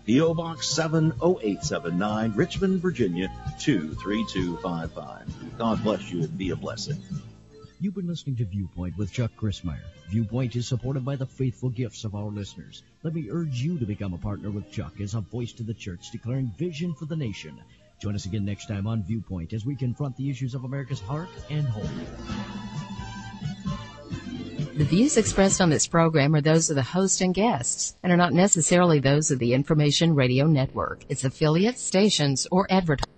P.O. Box 70879, Richmond, Virginia 23255. God bless you and be a blessing. You've been listening to Viewpoint with Chuck Crismier. Viewpoint is supported by the faithful gifts of our listeners. Let me urge you to become a partner with Chuck as a voice to the church declaring vision for the nation. Join us again next time on Viewpoint as we confront the issues of America's heart and home. The views expressed on this program are those of the host and guests and are not necessarily those of the Information Radio Network, its affiliates, stations, or advertisers.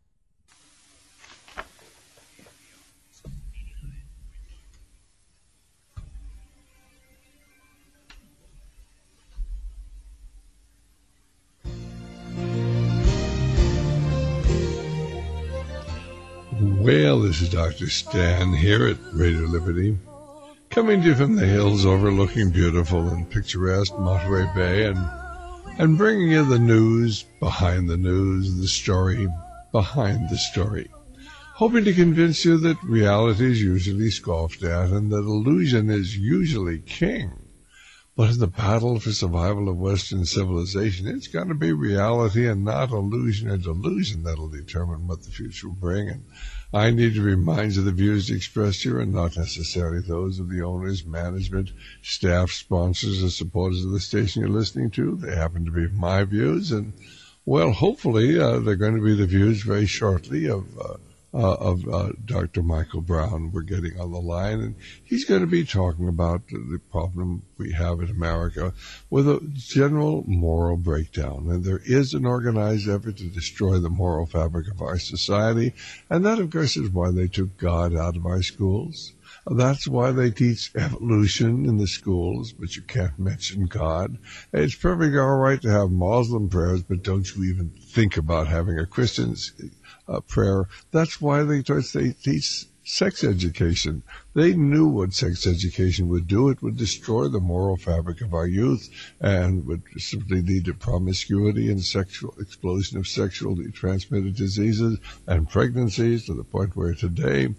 Well, this is Dr. Stan here at Radio Liberty, coming to you from the hills overlooking beautiful and picturesque Monterey Bay and bringing you the news behind the news, the story behind the story, hoping to convince you that reality is usually scoffed at and that illusion is usually king. But in the battle for survival of Western civilization, it's going to be reality and not illusion or delusion that'll determine what the future will bring. And I need to remind you the views expressed here are not necessarily those of the owners, management, staff, sponsors, or supporters of the station you're listening to. They happen to be my views, and, well, hopefully they're going to be the views very shortly of Dr. Michael Brown. We're getting on the line, and he's going to be talking about the problem we have in America with a general moral breakdown. And there is an organized effort to destroy the moral fabric of our society, and that, of course, is why they took God out of our schools. That's why they teach evolution in the schools, but you can't mention God. It's perfectly all right to have Muslim prayers, but don't you even think about having a Christian's prayer. That's why they teach sex education. They knew what sex education would do. It would destroy the moral fabric of our youth and would simply lead to promiscuity and sexual explosion of sexually transmitted diseases and pregnancies, to the point where today,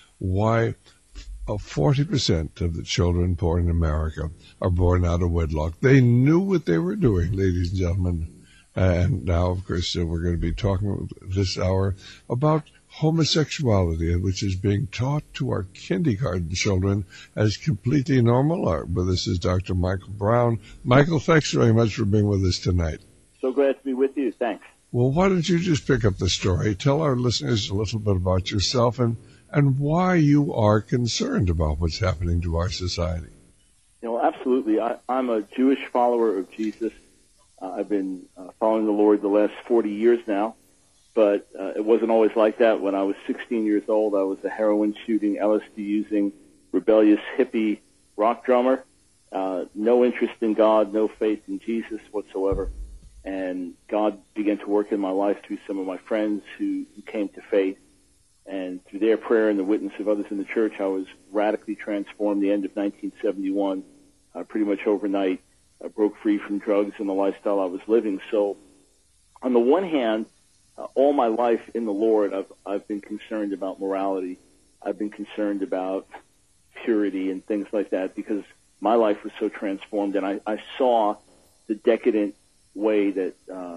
40% of the children born in America are born out of wedlock. They knew what they were doing, ladies and gentlemen. And now, of course, we're going to be talking this hour about homosexuality, which is being taught to our kindergarten children as completely normal. With us is Dr. Michael Brown. Michael, thanks very much for being with us tonight. So glad to be with you. Thanks. Well, why don't you just pick up the story? Tell our listeners a little bit about yourself and why you are concerned about what's happening to our society. Absolutely. I'm a Jewish follower of Jesus. I've been following the Lord the last 40 years now, but it wasn't always like that. When I was 16 years old, I was a heroin-shooting, LSD-using, rebellious hippie rock drummer. No interest in God, no faith in Jesus whatsoever. And God began to work in my life through some of my friends who came to faith. And through their prayer and the witness of others in the church, I was radically transformed the end of 1971, pretty much overnight. I broke free from drugs and the lifestyle I was living. So on the one hand, all my life in the Lord, I've been concerned about morality. I've been concerned about purity and things like that because my life was so transformed, and I saw the decadent way that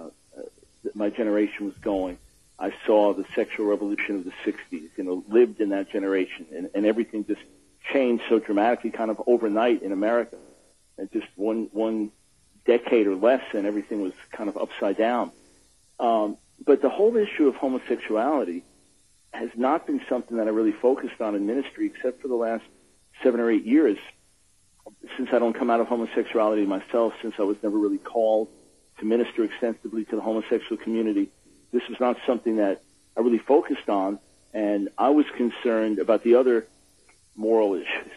my generation was going. I saw the sexual revolution of the 60s, lived in that generation, and everything just changed so dramatically kind of overnight in America. And just one decade or less, and everything was kind of upside down. But the whole issue of homosexuality has not been something that I really focused on in ministry, except for the last 7 or 8 years. Since I don't come out of homosexuality myself, since I was never really called to minister extensively to the homosexual community, this was not something that I really focused on. And I was concerned about the other moral issues,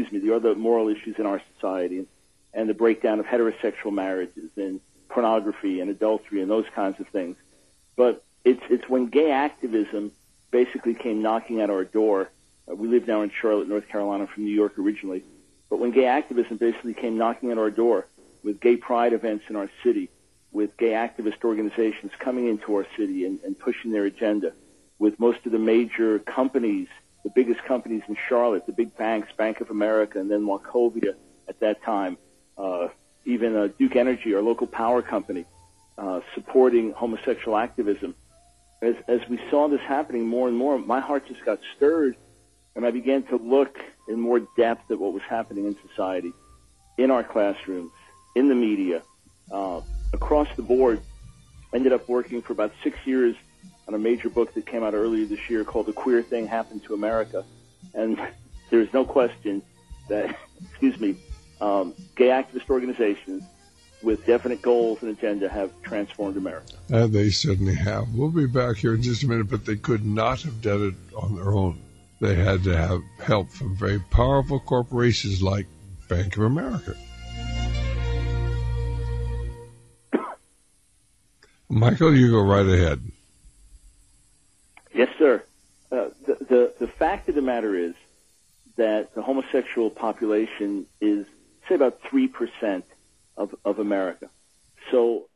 in our society, and the breakdown of heterosexual marriages and pornography and adultery and those kinds of things. But it's when gay activism basically came knocking at our door. We live now in Charlotte, North Carolina, from New York originally. But when gay activism basically came knocking at our door with gay pride events in our city, with gay activist organizations coming into our city and pushing their agenda, with most of the major companies, the biggest companies in Charlotte, the big banks, Bank of America, and then Wachovia at that time, even Duke Energy, our local power company, supporting homosexual activism. As we saw this happening more and more, my heart just got stirred, and I began to look in more depth at what was happening in society, in our classrooms, in the media, across the board. I ended up working for about 6 years on a major book that came out earlier this year called The Queer Thing Happened to America. And there's no question that, gay activist organizations with definite goals and agenda have transformed America. And they certainly have. We'll be back here in just a minute, but they could not have done it on their own. They had to have help from very powerful corporations like Bank of America. Michael, you go right ahead. Yes, sir. The fact of the matter is that the homosexual population is, say, about 3% of America. So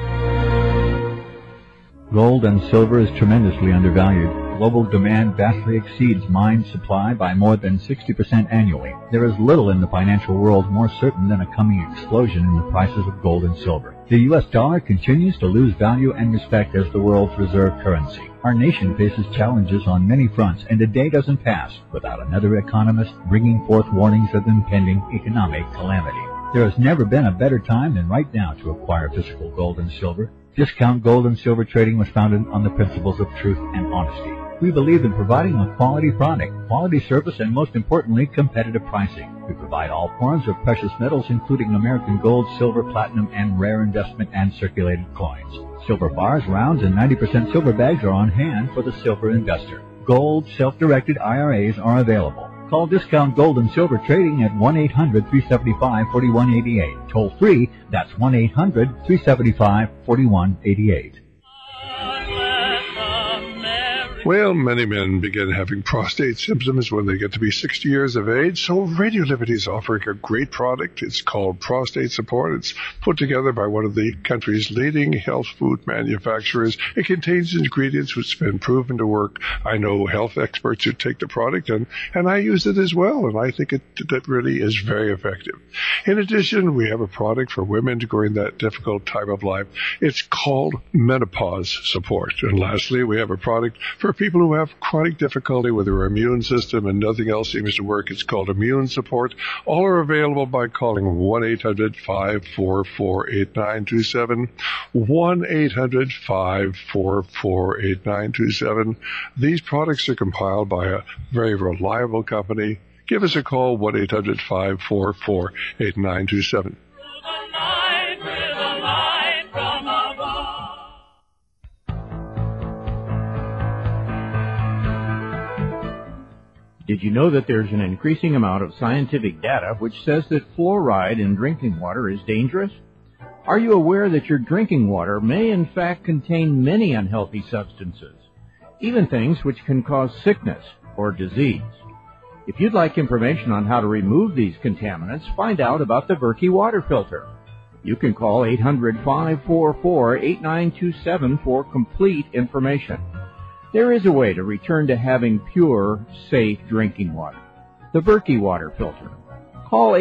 gold and silver is tremendously undervalued. Global demand vastly exceeds mine supply by more than 60% annually. There is little in the financial world more certain than a coming explosion in the prices of gold and silver. The U.S. dollar continues to lose value and respect as the world's reserve currency. Our nation faces challenges on many fronts, and a day doesn't pass without another economist bringing forth warnings of impending economic calamity. There has never been a better time than right now to acquire physical gold and silver. Discount Gold and Silver Trading was founded on the principles of truth and honesty. We believe in providing a quality product, quality service, and most importantly, competitive pricing. We provide all forms of precious metals, including American gold, silver, platinum, and rare investment and circulated coins. Silver bars, rounds, and 90% silver bags are on hand for the silver investor. Gold, self-directed IRAs are available. Call Discount Gold and Silver Trading at 1-800-375-4188. Toll free, that's 1-800-375-4188. Well, many men begin having prostate symptoms when they get to be 60 years of age, so Radio Liberty is offering a great product. It's called Prostate Support. It's put together by one of the country's leading health food manufacturers. It contains ingredients which have been proven to work. I know health experts who take the product, and I use it as well, and I think that really is very effective. In addition, we have a product for women during that difficult time of life. It's called Menopause Support. And lastly, we have a product for people who have chronic difficulty with their immune system and nothing else seems to work. It's called Immune Support. All are available by calling 1-800-544-8927, 1-800-544-8927. These products are compiled by a very reliable company. Give us a call, 1-800-544-8927. Did you know that there's an increasing amount of scientific data which says that fluoride in drinking water is dangerous? Are you aware that your drinking water may in fact contain many unhealthy substances, even things which can cause sickness or disease? If you'd like information on how to remove these contaminants, find out about the Berkey water filter. You can call 800-544-8927 for complete information. There is a way to return to having pure, safe drinking water. The Berkey water filter. Call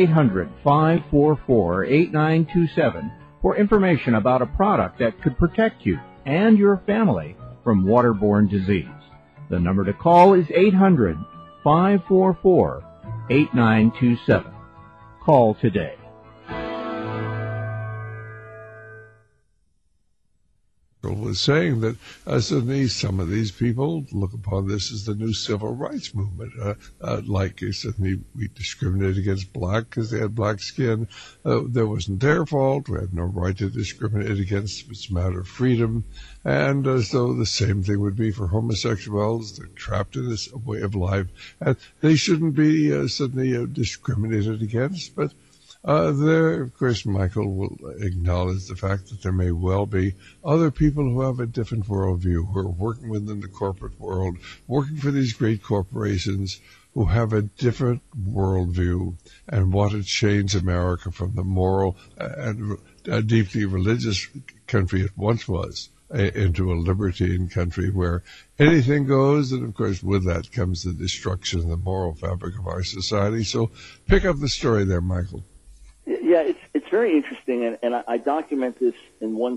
800-544-8927 for information about a product that could protect you and your family from waterborne disease. The number to call is 800-544-8927. Call today. Was saying that suddenly some of these people look upon this as the new civil rights movement. Like suddenly we discriminate against black because they had black skin. That wasn't their fault. We have no right to discriminate against. It's a matter of freedom. And so the same thing would be for homosexuals. They're trapped in this way of life. And they shouldn't be suddenly discriminated against. But there, of course, Michael will acknowledge the fact that there may well be other people who have a different worldview, who are working within the corporate world, working for these great corporations, who have a different worldview and want to change America from the moral and deeply religious country it once was into a libertine country where anything goes, and of course with that comes the destruction of the moral fabric of our society. So pick up the story there, Michael. Yeah, it's very interesting, and I document this in one chapter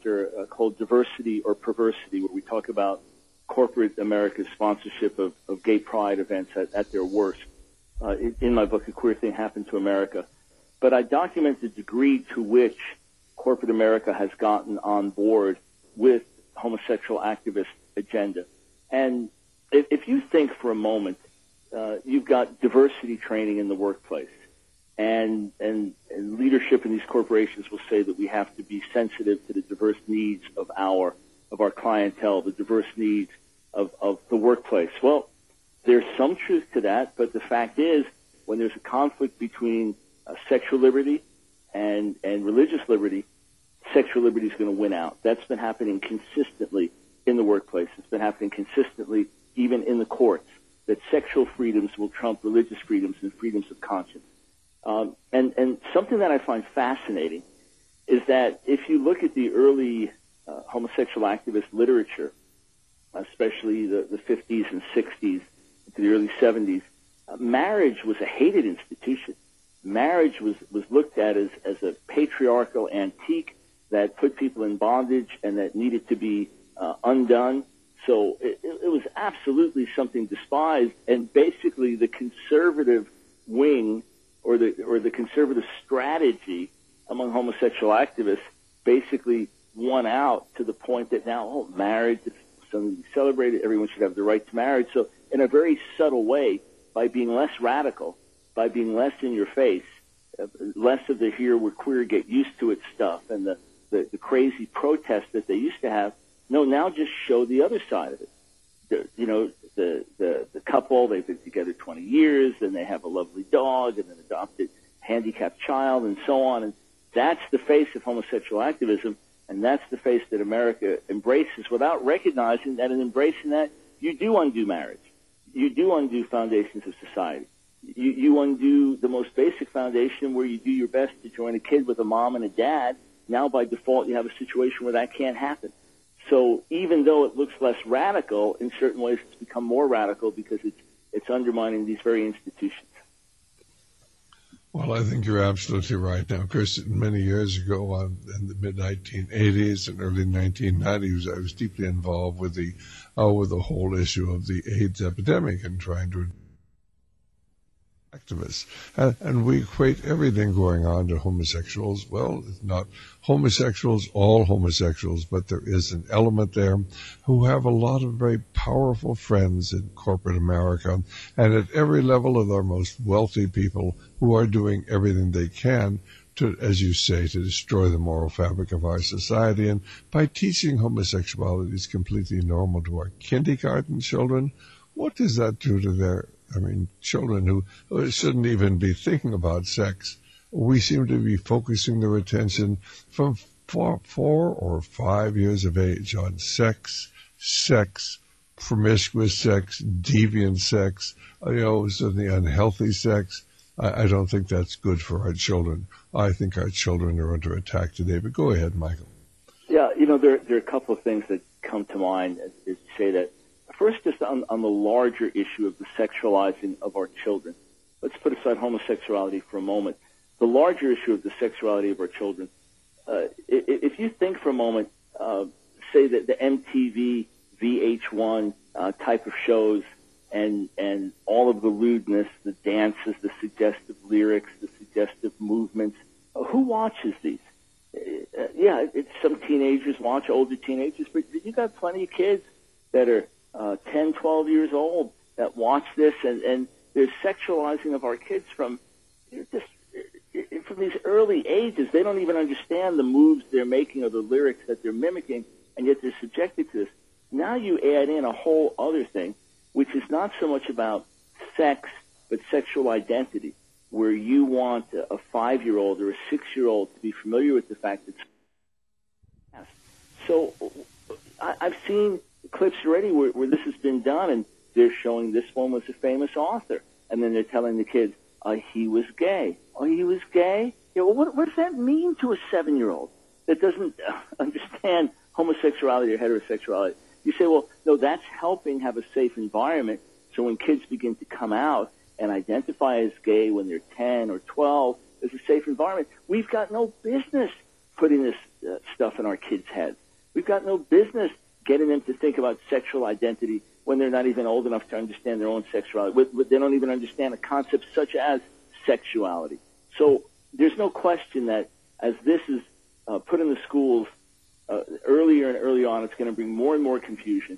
chapter called Diversity or Perversity, where we talk about corporate America's sponsorship of gay pride events at their worst. In my book, A Queer Thing Happened to America. But I document the degree to which corporate America has gotten on board with homosexual activist agenda. And if you think for a moment, you've got diversity training in the workplace, and leadership in these corporations will say that we have to be sensitive to the diverse needs of our clientele, the diverse needs of the workplace. Well, there's some truth to that, but the fact is, when there's a conflict between sexual liberty and religious liberty, sexual liberty is going to win out. That's been happening consistently in the workplace. It's been happening consistently even in the courts, that sexual freedoms will trump religious freedoms and freedoms of conscience. And something that I find fascinating is that if you look at the early homosexual activist literature, especially the 50s and 60s to the early 70s, marriage was a hated institution. Marriage was looked at as a patriarchal antique that put people in bondage and that needed to be undone. So it was absolutely something despised, and basically the conservative wing or the conservative strategy among homosexual activists basically won out to the point that now, marriage is something to be celebrated. Everyone should have the right to marriage. So in a very subtle way, by being less radical, by being less in your face, less of the here we're queer, get used to it stuff, and the crazy protests that they used to have. No, now just show the other side of it. The couple, they've been together 20 years, and they have a lovely dog and an adopted handicapped child and so on. And that's the face of homosexual activism, and that's the face that America embraces without recognizing that in embracing that, you do undo marriage. You do undo foundations of society. You undo the most basic foundation where you do your best to join a kid with a mom and a dad. Now, by default, you have a situation where that can't happen. So even though it looks less radical, in certain ways it's become more radical because it's undermining these very institutions. Well, I think you're absolutely right. Now, of course, many years ago, in the mid-1980s and early 1990s, I was deeply involved with the whole issue of the AIDS epidemic and trying to activists. And we equate everything going on to homosexuals. Well, it's not homosexuals, all homosexuals, but there is an element there who have a lot of very powerful friends in corporate America, and at every level of our most wealthy people who are doing everything they can to, as you say, to destroy the moral fabric of our society. And by teaching homosexuality is completely normal to our kindergarten children, what does that do to their children who shouldn't even be thinking about sex? We seem to be focusing their attention from 4 or 5 years of age on sex, promiscuous sex, deviant sex, certainly unhealthy sex. I don't think that's good for our children. I think our children are under attack today. But go ahead, Michael. Yeah, there are a couple of things that come to mind as you say that. First, just on the larger issue of the sexualizing of our children. Let's put aside homosexuality for a moment. The larger issue of the sexuality of our children. If you think for a moment, say that the MTV, VH1 type of shows and all of the lewdness, the dances, the suggestive lyrics, the suggestive movements, who watches these? It's some teenagers watch, older teenagers, but you got plenty of kids that are 10, 12 years old that watch this, and there's sexualizing of our kids from these early ages. They don't even understand the moves they're making or the lyrics that they're mimicking, and yet they're subjected to this. Now you add in a whole other thing, which is not so much about sex, but sexual identity, where you want a 5-year-old or a 6-year-old to be familiar with the fact that. So I've seen clips already where this has been done, and they're showing this one was a famous author, and then they're telling the kids, he was gay. Oh, he was gay? Yeah, well, what does that mean to a 7-year-old that doesn't understand homosexuality or heterosexuality? You say, well, no, that's helping have a safe environment, so when kids begin to come out and identify as gay when they're 10 or 12, there's a safe environment. We've got no business putting this stuff in our kids' heads. We've got no business getting them to think about sexual identity when they're not even old enough to understand their own sexuality. They don't even understand a concept such as sexuality. So there's no question that as this is put in the schools earlier and earlier on, it's going to bring more and more confusion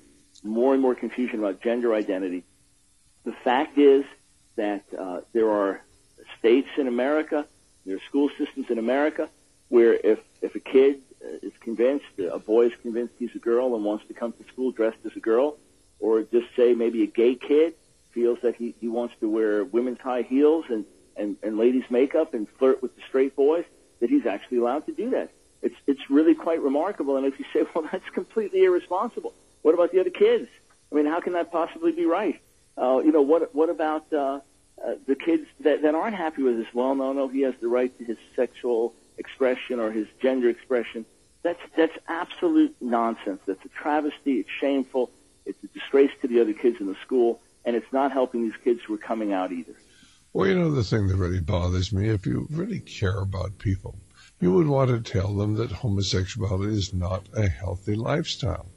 about gender identity. The fact is that there are states in America, there are school systems in America where if a kid is convinced, a boy is convinced he's a girl and wants to come to school dressed as a girl, or just say maybe a gay kid feels that he wants to wear women's high heels and ladies' makeup and flirt with the straight boys, that he's actually allowed to do that. It's really quite remarkable. And if you say, well, that's completely irresponsible, what about the other kids? I mean, how can that possibly be right? What about the kids that aren't happy with this? Well, no, he has the right to his sexual expression or his gender expression. That's absolute nonsense. That's a travesty. It's shameful. It's a disgrace to the other kids in the school, and it's not helping these kids who are coming out either. Well, the thing that really bothers me, if you really care about people, you would want to tell them that homosexuality is not a healthy lifestyle.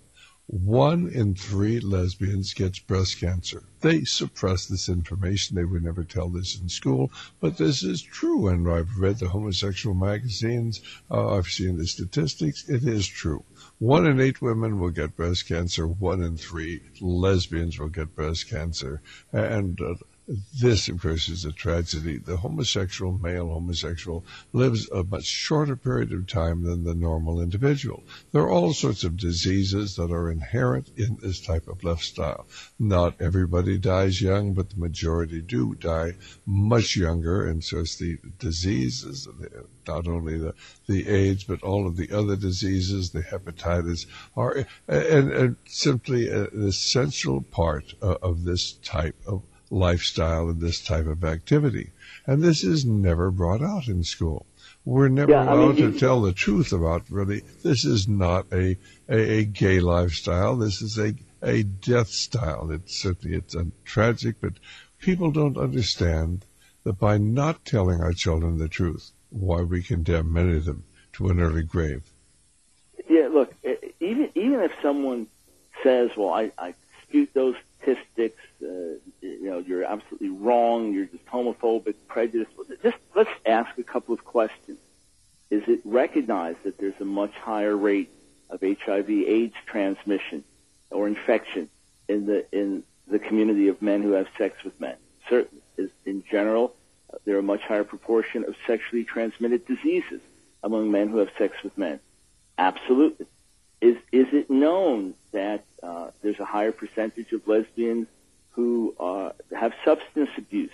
1 in 3 lesbians gets breast cancer. They suppress this information. They would never tell this in school, but this is true. And I've read the homosexual magazines. I've seen the statistics. It is true. 1 in 8 women will get breast cancer. 1 in 3 lesbians will get breast cancer. And this, of course, is a tragedy. The male homosexual, lives a much shorter period of time than the normal individual. There are all sorts of diseases that are inherent in this type of lifestyle. Not everybody dies young, but the majority do die much younger, and so it's the diseases, not only the AIDS, but all of the other diseases, the hepatitis, are and simply an essential part of this type of lifestyle and this type of activity. And this is never brought out in school. We're never allowed to tell the truth about, really, this is not a gay lifestyle. This is a death style. It's tragic, but people don't understand that by not telling our children the truth, why we condemn many of them to an early grave. Yeah, look, even if someone says, well, I dispute those statistics, you're absolutely wrong, you're just homophobic, prejudiced. Just let's ask a couple of questions. Is it recognized that there's a much higher rate of HIV/AIDS transmission or infection in the community of men who have sex with men? Certainly. In general, there are a much higher proportion of sexually transmitted diseases among men who have sex with men. Absolutely. Is it known that there's a higher percentage of lesbians who have substance abuse,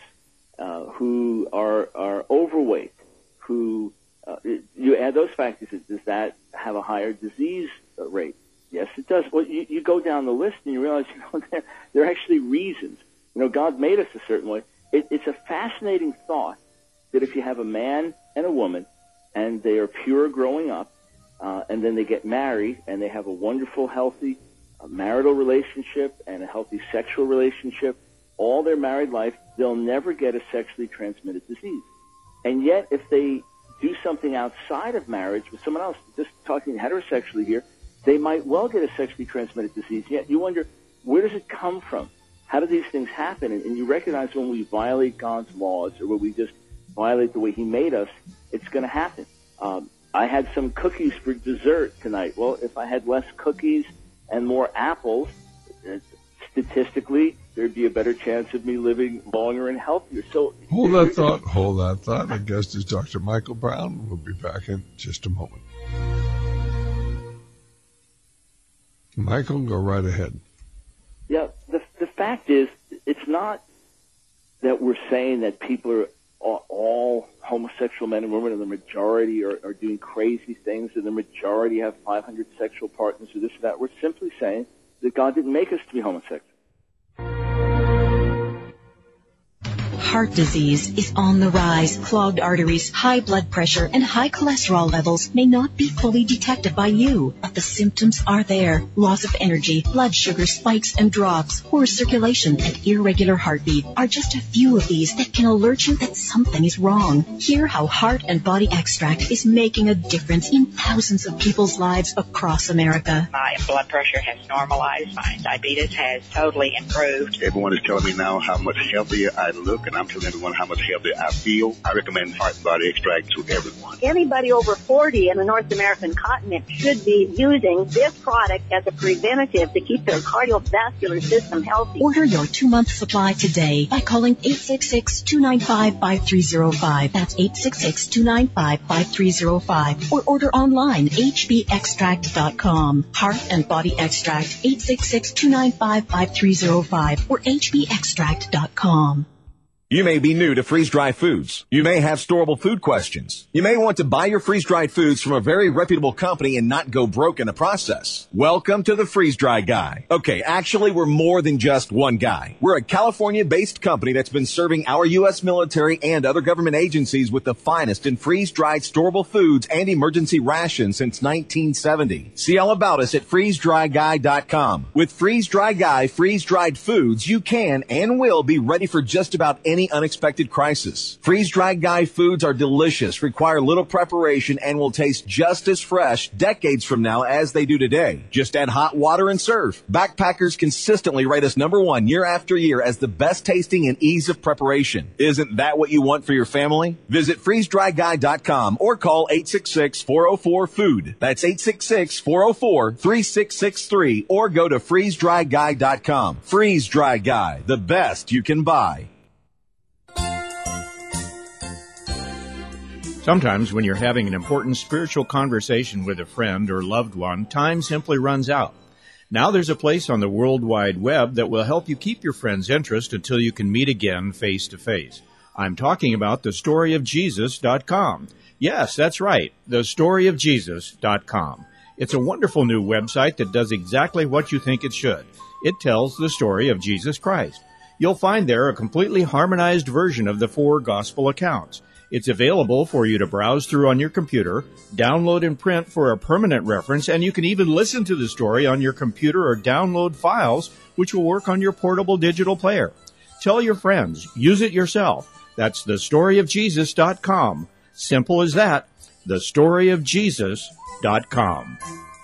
who are overweight, who you add those factors, does that have a higher disease rate? Yes, it does. Well, you go down the list and you realize, there are actually reasons. God made us a certain way. It's a fascinating thought that if you have a man and a woman and they are pure growing up, and then they get married and they have a wonderful, healthy marital relationship and a healthy sexual relationship, all their married life, they'll never get a sexually transmitted disease. And yet, if they do something outside of marriage with someone else, just talking heterosexually here, they might well get a sexually transmitted disease. Yet you wonder, where does it come from? How do these things happen? And you recognize when we violate God's laws or when we just violate the way He made us, it's going to happen. I had some cookies for dessert tonight. Well, if I had less cookies and more apples, statistically, there'd be a better chance of me living longer and healthier. So Hold that thought. Our guest is Dr. Michael Brown. We'll be back in just a moment. Michael, go right ahead. Yeah, the fact is, it's not that we're saying that people are all homosexual men and women, and the majority are doing crazy things, and the majority have 500 sexual partners or this or that. We're simply saying that God didn't make us to be homosexual. heart disease is on the rise. Clogged arteries, high blood pressure, and high cholesterol levels may not be fully detected by you, but the symptoms are there. Loss of energy, blood sugar spikes and drops, poor circulation, and irregular heartbeat are just a few of these that can alert you that something is wrong. Hear how Heart and Body Extract is making a difference in thousands of people's lives across America. My blood pressure has normalized. My diabetes has totally improved. Everyone is telling me now how much healthier I look, and I'm telling everyone how much healthier I feel. I recommend Heart and Body Extract to everyone. Anybody over 40 in the North American continent should be using this product as a preventative to keep their cardiovascular system healthy. Order your 2-month supply today by calling 866-295-5305. That's 866-295-5305. Or order online, hbextract.com. Heart and Body Extract, 866-295-5305 or hbextract.com. You may be new to freeze-dried foods. You may have storable food questions. You may want to buy your freeze-dried foods from a very reputable company and not go broke in the process. Welcome to the Freeze-Dry Guy. Okay, actually, we're more than just one guy. We're a California-based company that's been serving our U.S. military and other government agencies with the finest in freeze-dried storable foods and emergency rations since 1970. See all about us at freezedryguy.com. With Freeze-Dry Guy freeze-dried foods, you can and will be ready for just about any unexpected crisis. Freeze-dried Guy foods are delicious, require little preparation, and will taste just as fresh decades from now as they do today. Just add hot water and serve. Backpackers consistently rate us #1 year after year as the best tasting and ease of preparation. Isn't that what you want for your family? Visit freezedryguy.com or call 866-404-FOOD. That's 866-404-3663 or go to freezedryguy.com. Freeze-Dry Guy, the best you can buy. Sometimes when you're having an important spiritual conversation with a friend or loved one, time simply runs out. Now there's a place on the World Wide Web that will help you keep your friend's interest until you can meet again face to face. I'm talking about thestoryofjesus.com. Yes, that's right, thestoryofjesus.com. It's a wonderful new website that does exactly what you think it should. It tells the story of Jesus Christ. You'll find there a completely harmonized version of the 4 gospel accounts. It's available for you to browse through on your computer, download and print for a permanent reference, and you can even listen to the story on your computer or download files, which will work on your portable digital player. Tell your friends. Use it yourself. That's thestoryofjesus.com. Simple as that. thestoryofjesus.com.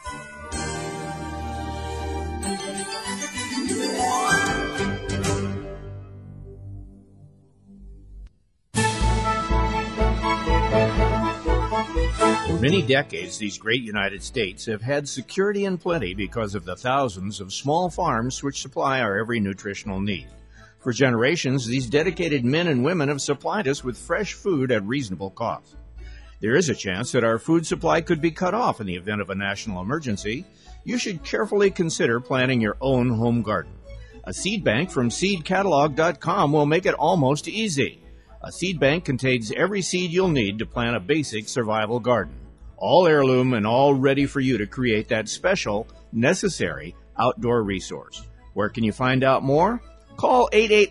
For many decades, these great United States have had security and plenty because of the thousands of small farms which supply our every nutritional need. For generations, these dedicated men and women have supplied us with fresh food at reasonable cost. There is a chance that our food supply could be cut off in the event of a national emergency. You should carefully consider planting your own home garden. A seed bank from seedcatalog.com will make it almost easy. A seed bank contains every seed you'll need to plant a basic survival garden. All heirloom and all ready for you to create that special, necessary outdoor resource. Where can you find out more? Call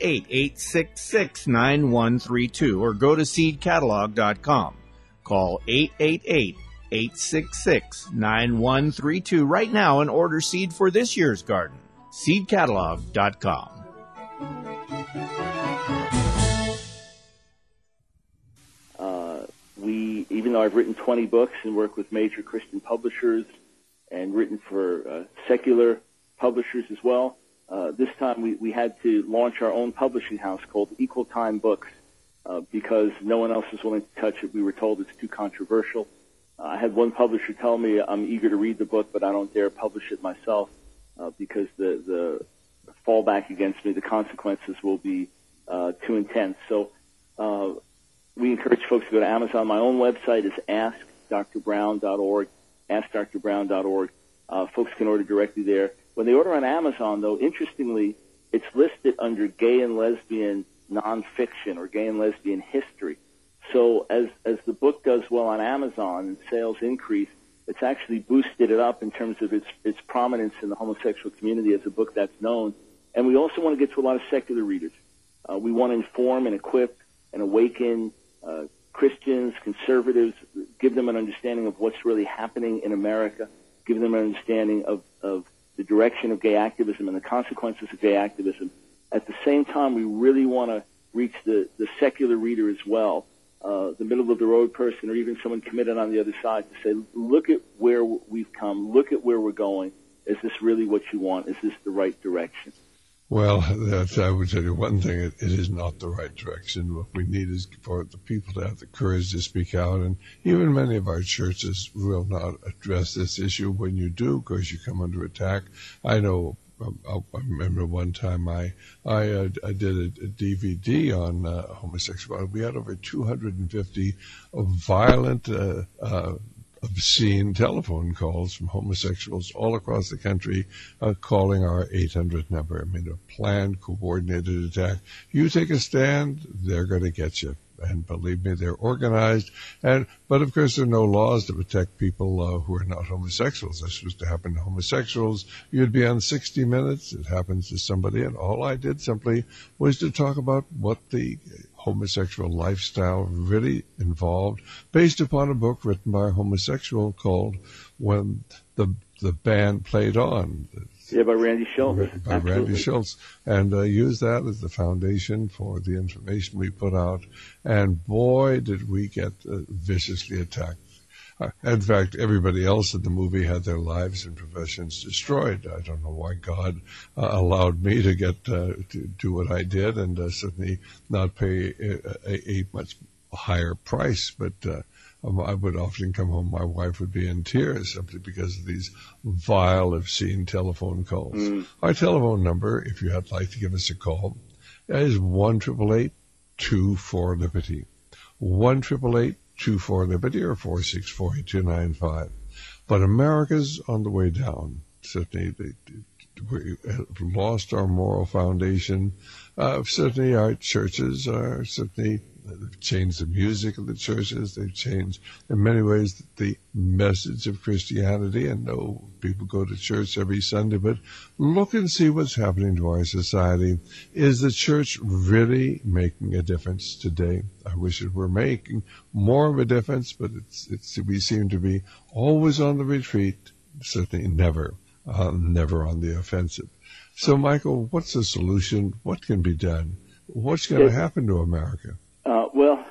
888-866-9132 or go to seedcatalog.com. Call 888-866-9132 right now and order seed for this year's garden. seedcatalog.com. Even though I've written 20 books and worked with major Christian publishers and written for secular publishers as well, this time we had to launch our own publishing house called Equal Time Books because no one else was willing to touch it. We were told it's too controversial. I had one publisher tell me I'm eager to read the book, but I don't dare publish it myself because the fallback against me, the consequences will be too intense. So we encourage folks to go to Amazon. My own website is askdrbrown.org, askdrbrown.org. Folks can order directly there. When they order on Amazon, though, interestingly, it's listed under gay and lesbian nonfiction or gay and lesbian history. So as the book does well on Amazon and sales increase, it's actually boosted it up in terms of its prominence in the homosexual community as a book that's known. And we also want to get to a lot of secular readers. We want to inform and equip and awaken Christians, conservatives, give them an understanding of what's really happening in America, give them an understanding of the direction of gay activism and the consequences of gay activism. At the same time, we really want to reach the secular reader as well, the middle-of-the-road person or even someone committed on the other side, to say, look at where we've come, look at where we're going. Is this really what you want? Is this the right direction? Well, I would tell you one thing, it is not the right direction. What we need is for the people to have the courage to speak out, and even many of our churches will not address this issue. When you do, because you come under attack. I know, I remember one time I did a DVD on homosexuality. We had over 250 violent, obscene telephone calls from homosexuals all across the country calling our 800 number. I mean, a planned, coordinated attack. You take a stand, they're going to get you. And believe me, they're organized. But of course, there are no laws to protect people who are not homosexuals. That's supposed to happen to homosexuals. You'd be on 60 Minutes. It happens to somebody. And all I did simply was to talk about what the homosexual lifestyle really involved, based upon a book written by a homosexual called When the Band Played On. Yeah, by Randy Schultz. By Randy Schultz. And use that as the foundation for the information we put out. And boy, did we get viciously attacked. In fact, everybody else in the movie had their lives and professions destroyed. I don't know why God allowed me to get to do what I did, and certainly not pay a much higher price. But I would often come home, my wife would be in tears simply because of these vile, obscene telephone calls. Our telephone number, if you'd like to give us a call, is 1-888-24-LIBERTY. 1-888-24-LIBERTY or 464-8295. But America's on the way down. Certainly, we have lost our moral foundation. Certainly, our churches are certainly. They've changed the music of the churches. They've changed, in many ways, the message of Christianity. And no, people go to church every Sunday, but look and see what's happening to our society. Is the church really making a difference today? I wish it were making more of a difference, but we seem to be always on the retreat, certainly never on the offensive. So, Michael, what's the solution? What can be done? What's going to happen to America? Well,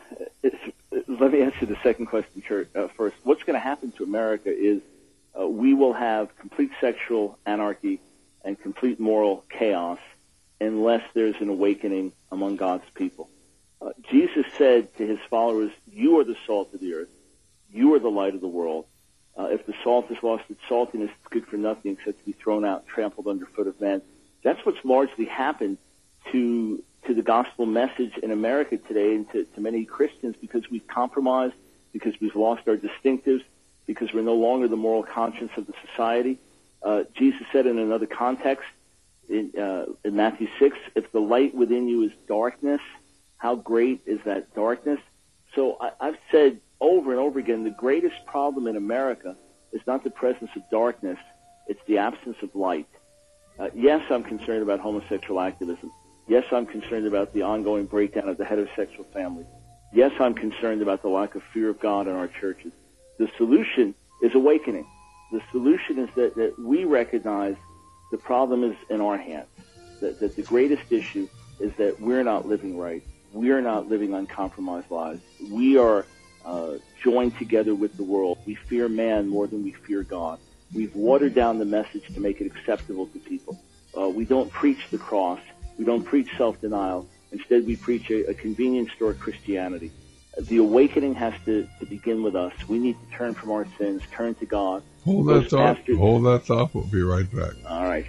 let me answer the second question first. What's going to happen to America is we will have complete sexual anarchy and complete moral chaos unless there's an awakening among God's people. Jesus said to his followers, you are the salt of the earth. You are the light of the world. If the salt has lost its saltiness, it's good for nothing except to be thrown out and trampled underfoot of men. That's what's largely happened to the gospel message in America today and to many Christians, because we've compromised, because we've lost our distinctives, because we're no longer the moral conscience of the society. Jesus said in another context, in Matthew 6, if the light within you is darkness, how great is that darkness? So I've said over and over again, the greatest problem in America is not the presence of darkness, it's the absence of light. Yes, I'm concerned about homosexual activism. Yes, I'm concerned about the ongoing breakdown of the heterosexual family. Yes, I'm concerned about the lack of fear of God in our churches. The solution is awakening. The solution is that we recognize the problem is in our hands, that the greatest issue is that we're not living right. We're not living uncompromised lives. We are joined together with the world. We fear man more than we fear God. We've watered down the message to make it acceptable to people. We don't preach the cross. We don't preach self-denial. Instead, we preach a convenience store Christianity. The awakening has to begin with us. We need to turn from our sins, turn to God. Hold that thought. We'll be right back. All right.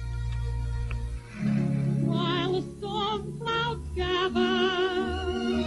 While the storm clouds gather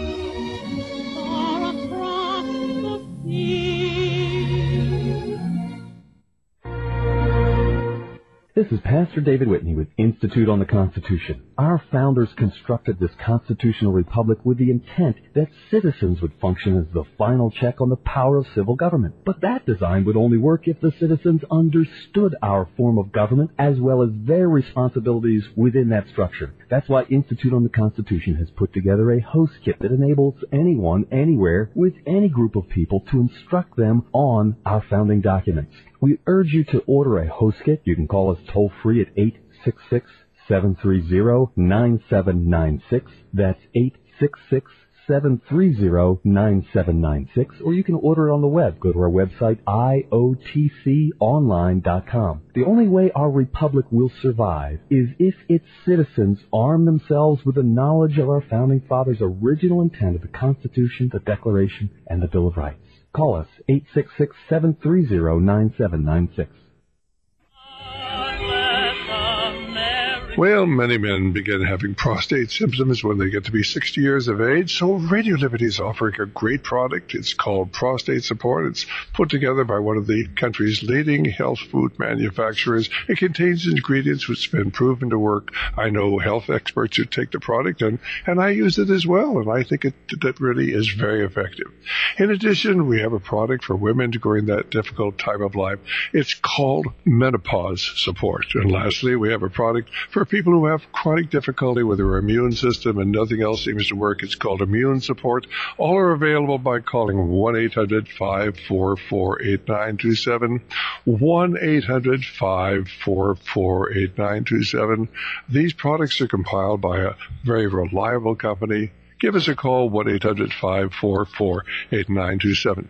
far across the sea. This is Pastor David Whitney with Institute on the Constitution. Our founders constructed this constitutional republic with the intent that citizens would function as the final check on the power of civil government. But that design would only work if the citizens understood our form of government as well as their responsibilities within that structure. That's why Institute on the Constitution has put together a host kit that enables anyone, anywhere, with any group of people to instruct them on our founding documents. We urge you to order a host kit. You can call us toll-free at 866-730-9796. That's 866-730-9796. Or you can order it on the web. Go to our website, iotconline.com. The only way our republic will survive is if its citizens arm themselves with the knowledge of our founding fathers' original intent of the Constitution, the Declaration, and the Bill of Rights. Call us, 866-730-9796. Well, many men begin having prostate symptoms when they get to be 60 years of age, so Radio Liberty is offering a great product. It's called Prostate Support. It's put together by one of the country's leading health food manufacturers. It contains ingredients which have been proven to work. I know health experts who take the product, and I use it as well, and I think that really is very effective. In addition, we have a product for women during that difficult time of life. It's called Menopause Support. And lastly, we have a product for people who have chronic difficulty with their immune system and nothing else seems to work. It's called Immune Support. All are available by calling 1-800-544-8927, 1-800-544-8927. These products are compiled by a very reliable company. Give us a call, 1-800-544-8927.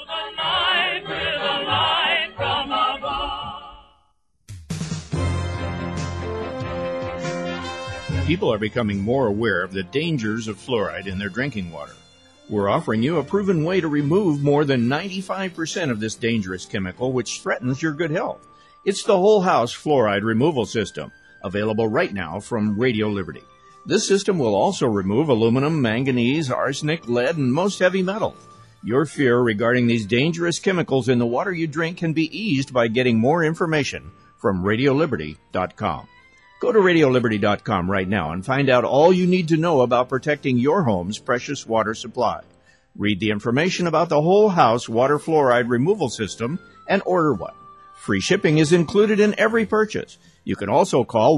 People are becoming more aware of the dangers of fluoride in their drinking water. We're offering you a proven way to remove more than 95% of this dangerous chemical which threatens your good health. It's the Whole House Fluoride Removal System, available right now from Radio Liberty. This system will also remove aluminum, manganese, arsenic, lead, and most heavy metals. Your fear regarding these dangerous chemicals in the water you drink can be eased by getting more information from RadioLiberty.com. Go to RadioLiberty.com right now and find out all you need to know about protecting your home's precious water supply. Read the information about the Whole House Water Fluoride Removal System and order one. Free shipping is included in every purchase. You can also call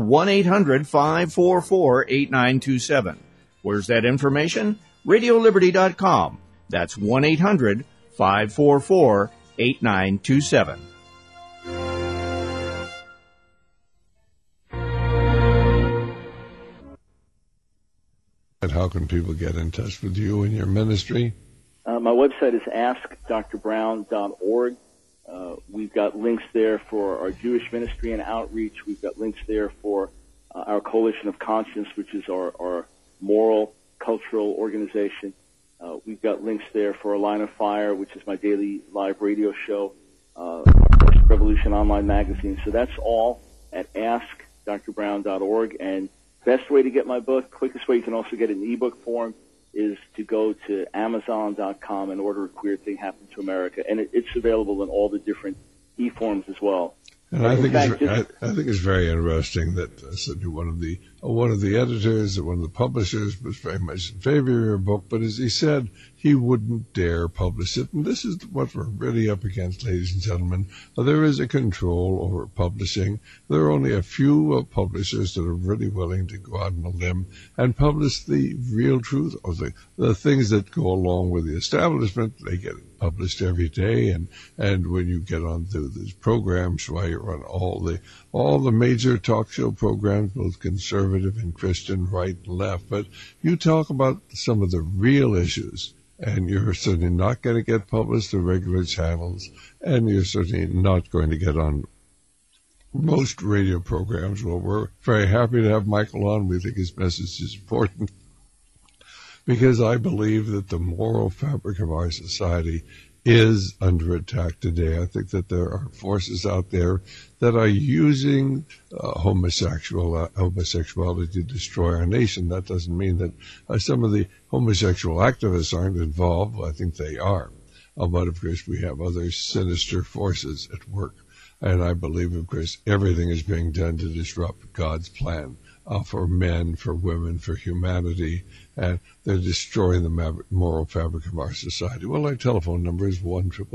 1-800-544-8927. Where's that information? RadioLiberty.com. That's 1-800-544-8927. And how can people get in touch with you and your ministry? My website is askdrbrown.org. We've got links there for our Jewish ministry and outreach. We've got links there for our Coalition of Conscience, which is our moral, cultural organization. We've got links there for A Line of Fire, which is my daily live radio show, First Revolution Online Magazine. So that's all at askdrbrown.org. And best way to get my book, quickest way you can also get it in ebook form, is to go to Amazon.com and order A Queer Thing Happened to America. And it's available in all the different e-forms as well. And I think it's very interesting that one of the editors, one of the publishers, was very much in favor of your book, but as he said, he wouldn't dare publish it. And this is what we're really up against, ladies and gentlemen. There is a control over publishing. There are only a few publishers that are really willing to go out on a limb and publish the real truth of the things that go along with the establishment. They get published every day, and when you get onto these programs, why you run all the major talk show programs, both conservative and Christian, right and left, but you talk about some of the real issues, and you're certainly not going to get published to regular channels, and you're certainly not going to get on most radio programs. Well, we're very happy to have Michael on. We think his message is important, because I believe that the moral fabric of our society is under attack today. I think that there are forces out there that are using homosexuality to destroy our nation. That doesn't mean that some of the homosexual activists aren't involved. I think they are. But, of course, we have other sinister forces at work. And I believe, of course, everything is being done to disrupt God's plan for men, for women, for humanity, and they're destroying the moral fabric of our society. Well, our telephone number is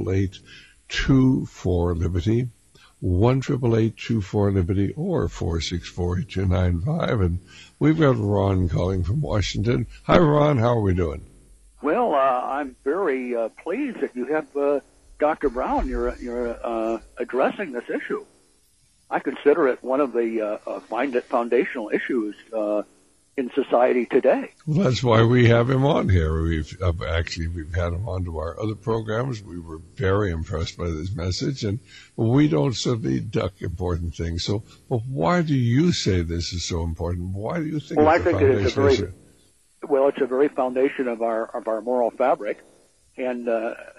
1-888-24-LIBERTY, 1-888-24-LIBERTY, or 464-8295. And we've got Ron calling from Washington. Hi, Ron. How are we doing? Well, I'm very pleased that you have Dr. Brown. You're addressing this issue. I consider it one of the foundational issues in society today. Well, that's why we have him on here. We've had him on to our other programs. We were very impressed by this message, and we don't simply duck important things. So, but why do you say this is so important? Why do you think? Well, I think it's a very foundation of our moral fabric, and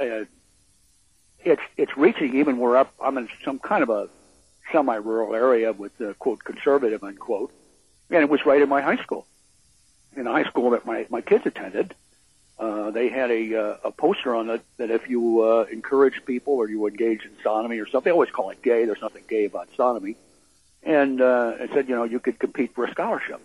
it's reaching even where I'm in some kind of a semi-rural area with quote conservative unquote, and it was right in my high school. In the high school that my kids attended, they had a poster on it that if you encourage people or you engage in sodomy or something, they always call it gay. There's nothing gay about sodomy, and it said you could compete for a scholarship.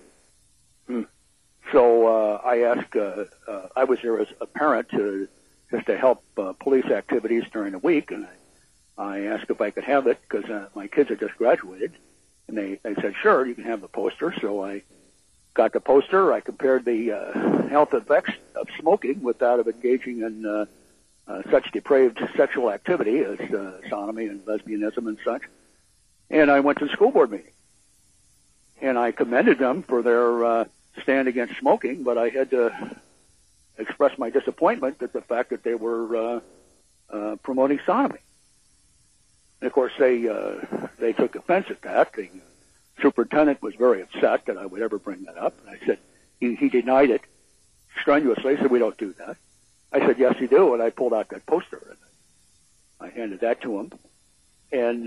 So I asked. I was there as a parent just to help police activities during the week, and I asked if I could have it because my kids had just graduated, and they said, sure, you can have the poster. So I got the poster. I compared the health effects of smoking with that of engaging in such depraved sexual activity as sodomy and lesbianism and such. And I went to the school board meeting, and I commended them for their stand against smoking, but I had to express my disappointment at the fact that they were promoting sodomy. And of course, they took offense at that. The superintendent was very upset that I would ever bring that up. And I said, he denied it strenuously. He said, we don't do that. I said, yes, you do. And I pulled out that poster and I handed that to him. And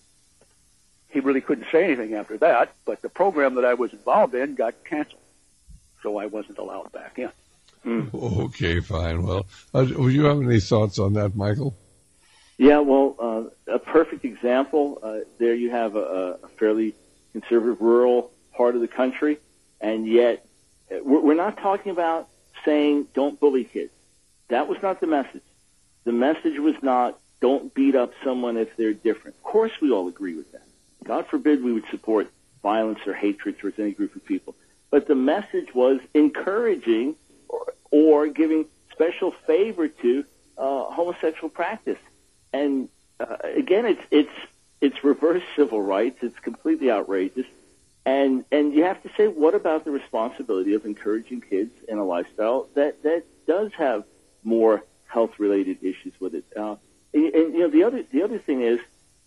he really couldn't say anything after that. But the program that I was involved in got canceled, so I wasn't allowed back in. Okay, fine. Well, do you have any thoughts on that, Michael? Yeah, well, a perfect example. There you have a fairly conservative rural part of the country, and yet we're not talking about saying don't bully kids. That was not the message. The message was not don't beat up someone if they're different. Of course we all agree with that. God forbid we would support violence or hatred towards any group of people. But the message was encouraging or giving special favor to homosexual practice. And again, it's reverse civil rights. It's completely outrageous. And you have to say, what about the responsibility of encouraging kids in a lifestyle that does have more health-related issues with it? And the other thing is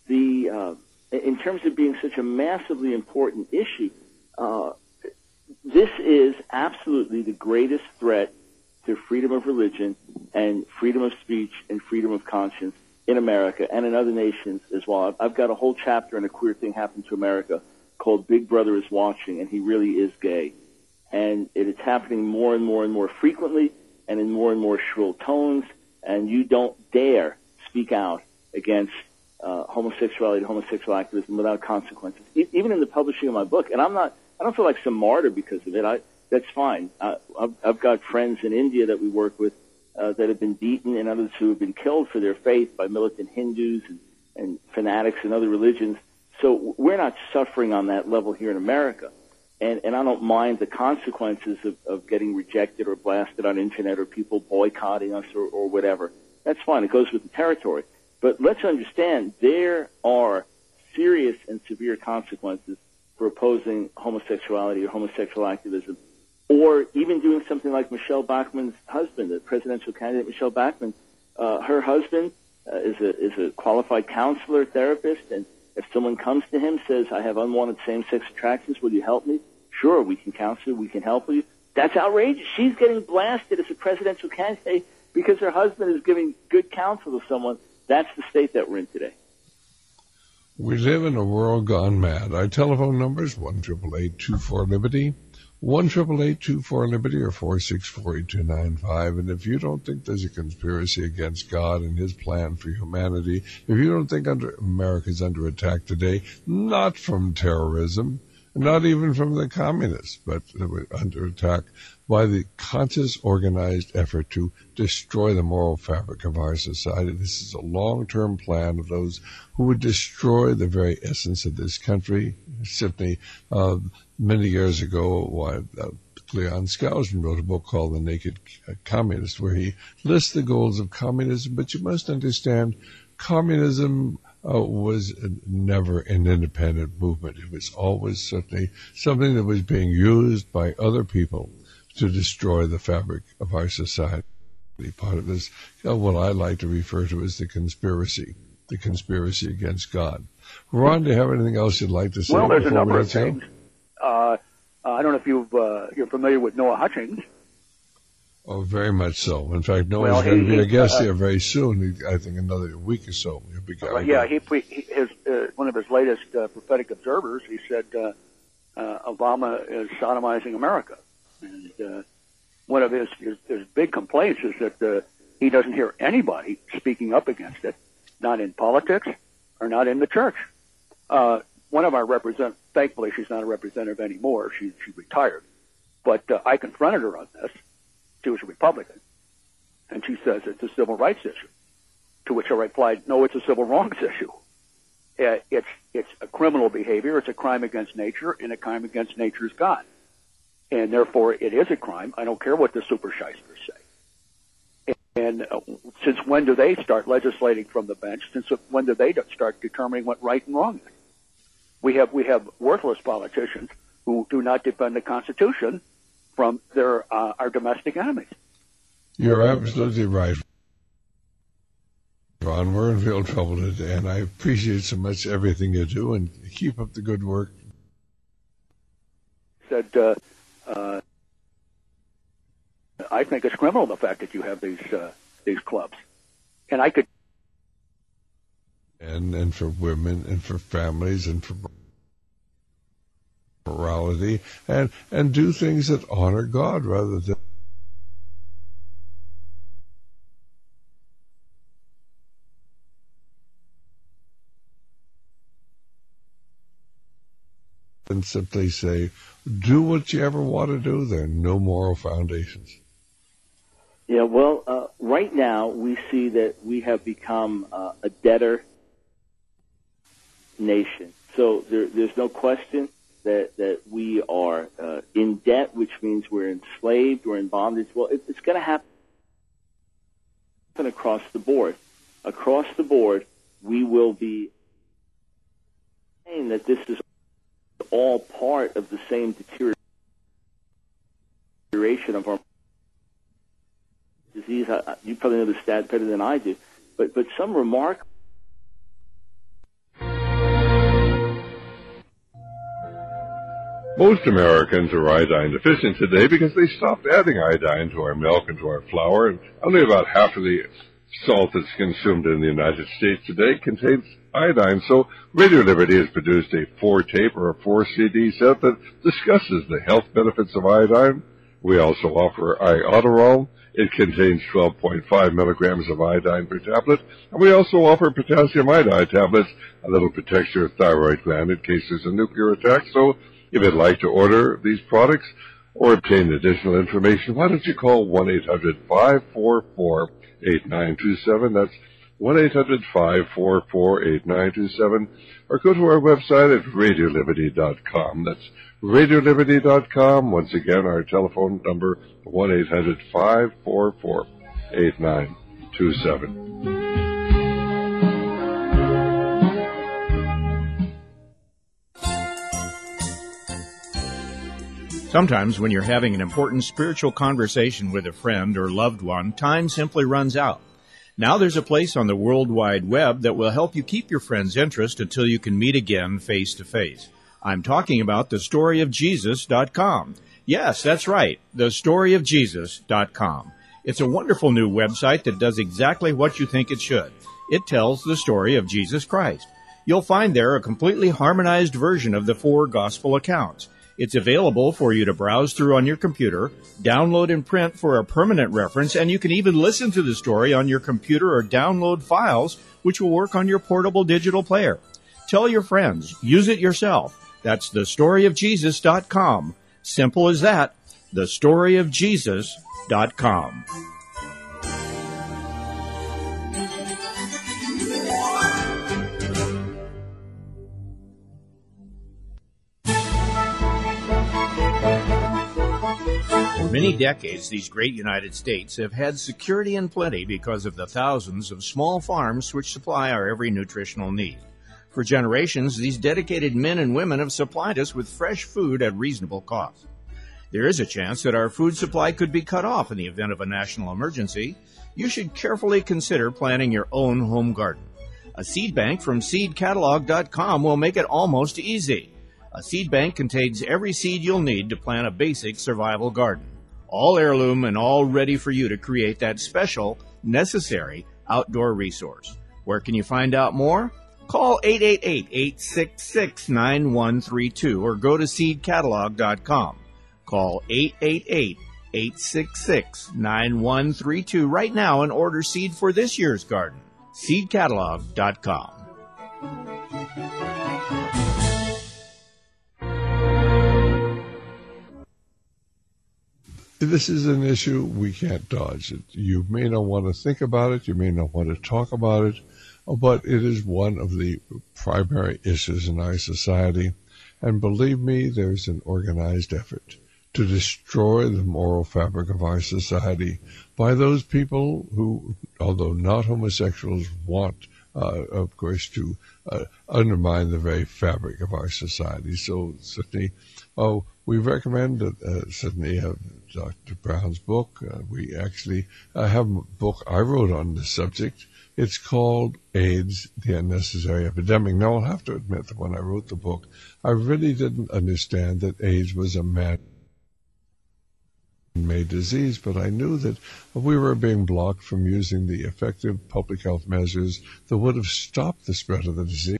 in terms of being such a massively important issue, this is absolutely the greatest threat to freedom of religion and freedom of speech and freedom of conscience in America and in other nations as well. I've got a whole chapter in A Queer Thing Happened to America called Big Brother is Watching, and he really is gay. And it is happening more and more and more frequently and in more and more shrill tones, and you don't dare speak out against homosexuality and homosexual activism without consequences. Even in the publishing of my book, and I don't feel like some martyr because of it. That's fine. I've got friends in India that we work with that have been beaten and others who have been killed for their faith by militant Hindus and fanatics in other religions. So we're not suffering on that level here in America. And I don't mind the consequences of getting rejected or blasted on internet or people boycotting us or whatever. That's fine. It goes with the territory. But let's understand there are serious and severe consequences for opposing homosexuality or homosexual activism, or even doing something like Michelle Bachmann's husband, the presidential candidate Michelle Bachmann. Her husband is a qualified counselor, therapist, and if someone comes to him, says, I have unwanted same-sex attractions, will you help me? Sure, we can counsel you, we can help you. That's outrageous. She's getting blasted as a presidential candidate because her husband is giving good counsel to someone. That's the state that we're in today. We live in a world gone mad. Our telephone number is 1-888-24-LIBERTY, 1-888-24-LIBERTY or 464-8295. And if you don't think there's a conspiracy against God and his plan for humanity, if you don't think America's under attack today, not from terrorism, not even from the communists, but under attack by the conscious, organized effort to destroy the moral fabric of our society. This is a long-term plan of those who would destroy the very essence of this country. Simply, many years ago, Leon Skousen wrote a book called The Naked Communist, where he lists the goals of communism, but you must understand, communism was never an independent movement. It was always certainly something that was being used by other people to destroy the fabric of our society. Part of this, what I like to refer to as the conspiracy against God. Ron, do you have anything else you'd like to say? Well, there's a number of things. I don't know if you're familiar with Noah Hutchings. Oh, very much so. In fact, Noah's going to be a guest here very soon. I think another week or so. One of his latest prophetic observers, he said Obama is sodomizing America. And one of his big complaints is that he doesn't hear anybody speaking up against it, not in politics or not in the church. One of our representatives, thankfully she's not a representative anymore, she retired, but I confronted her on this. She was a Republican, and she says it's a civil rights issue, to which I replied, no, it's a civil wrongs issue. It's a criminal behavior, it's a crime against nature, and a crime against nature's God. And therefore, it is a crime. I don't care what the super shysters say. And since when do they start legislating from the bench? Since when do they start determining what right and wrong is? We have worthless politicians who do not defend the Constitution from our domestic enemies. You're absolutely right, Ron. We're in real trouble today, and I appreciate so much everything you do, and keep up the good work. Said, I think it's criminal, the fact that you have these clubs, and I could. And for women, and for families, and for morality, and do things that honor God rather than simply say, do what you ever want to do. There are no moral foundations. Yeah, well, right now we see that we have become a debtor nation. So there's no question that we are in debt, which means we're enslaved, we're in bondage. Well, it's going to happen across the board. Across the board, we will be saying that this is all part of the same deterioration of our disease. You probably know the stat better than I do, but some remark. Most Americans are iodine deficient today because they stopped adding iodine to our milk and to our flour, and only about half of the salt that's consumed in the United States today contains iodine. So Radio Liberty has produced a 4-tape or a 4-CD set that discusses the health benefits of iodine. We also offer Iodoral. It contains 12.5 milligrams of iodine per tablet. And we also offer potassium iodide tablets, a little protects your thyroid gland in case there's a nuclear attack. So if you'd like to order these products or obtain additional information, why don't you call 1-800-544-8927. That's 1-800-544-8927. Or go to our website at radioliberty.com. That's radioliberty.com. Once again, our telephone number, 1-800-544-8927. Sometimes when you're having an important spiritual conversation with a friend or loved one, time simply runs out. Now there's a place on the World Wide Web that will help you keep your friend's interest until you can meet again face to face. I'm talking about thestoryofjesus.com. Yes, that's right, thestoryofjesus.com. It's a wonderful new website that does exactly what you think it should. It tells the story of Jesus Christ. You'll find there a completely harmonized version of the 4 gospel accounts. It's available for you to browse through on your computer, download and print for a permanent reference, and you can even listen to the story on your computer or download files, which will work on your portable digital player. Tell your friends. Use it yourself. That's thestoryofjesus.com. Simple as that. thestoryofjesus.com. For many decades, these great United States have had security and plenty because of the thousands of small farms which supply our every nutritional need. For generations, these dedicated men and women have supplied us with fresh food at reasonable cost. There is a chance that our food supply could be cut off in the event of a national emergency. You should carefully consider planting your own home garden. A seed bank from seedcatalog.com will make it almost easy. A seed bank contains every seed you'll need to plant a basic survival garden. All heirloom and all ready for you to create that special, necessary outdoor resource. Where can you find out more? Call 888-866-9132 or go to seedcatalog.com. Call 888-866-9132 right now and order seed for this year's garden. seedcatalog.com. This is an issue we can't dodge. You may not want to think about it, you may not want to talk about it, but it is one of the primary issues in our society. And believe me, there's an organized effort to destroy the moral fabric of our society by those people who, although not homosexuals, want, of course, to undermine the very fabric of our society. So certainly, we recommend certainly Dr. Brown's book. We actually have a book I wrote on this subject. It's called AIDS, the Unnecessary Epidemic. Now, I'll have to admit that when I wrote the book, I really didn't understand that AIDS was a man-made disease, but I knew that we were being blocked from using the effective public health measures that would have stopped the spread of the disease.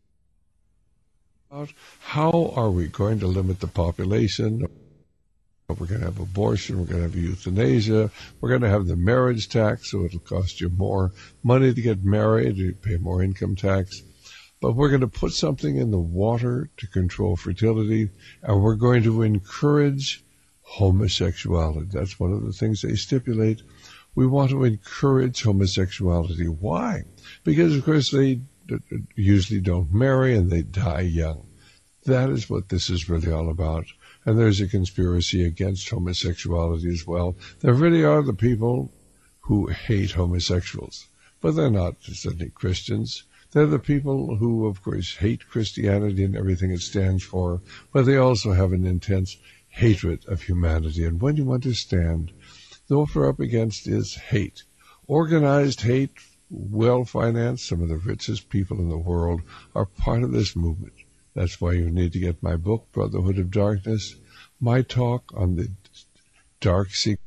How are we going to limit the population? We're going to have abortion, we're going to have euthanasia, we're going to have the marriage tax, so it'll cost you more money to get married, you pay more income tax. But we're going to put something in the water to control fertility, and we're going to encourage homosexuality. That's one of the things they stipulate. We want to encourage homosexuality. Why? Because, of course, they usually don't marry and they die young. That is what this is really all about. And there's a conspiracy against homosexuality as well. There really are the people who hate homosexuals, but they're not certainly Christians. They're the people who, of course, hate Christianity and everything it stands for, but they also have an intense hatred of humanity. And when you understand, what we're up against is hate. Organized hate, well-financed. Some of the richest people in the world are part of this movement. That's why you need to get my book, Brotherhood of Darkness, my talk on the dark secret,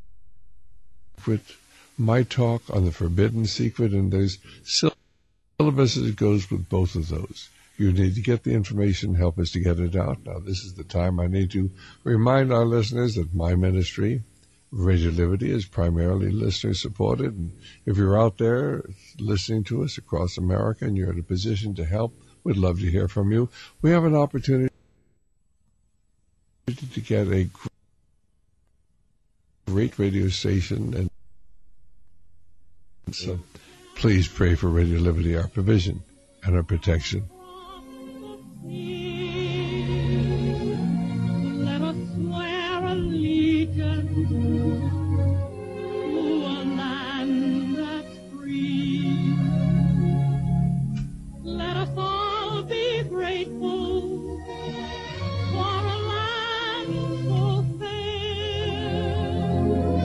my talk on the forbidden secret, and there's syllabus that goes with both of those. You need to get the information, help us to get it out. Now, this is the time I need to remind our listeners that my ministry, Radio Liberty, is primarily listener-supported. And if you're out there listening to us across America and you're in a position to help, we'd love to hear from you. We have an opportunity to get a great radio station, and so please pray for Radio Liberty, our provision and our protection. Let us swear allegiance to a land that's free. Let us all be grateful for a land so fair.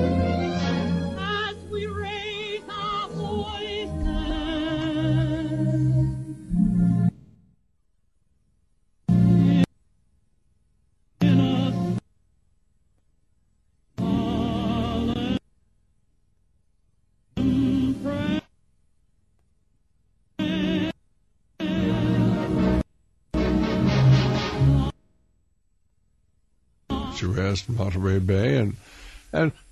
As we raise our voices picturesque Monterey Bay, and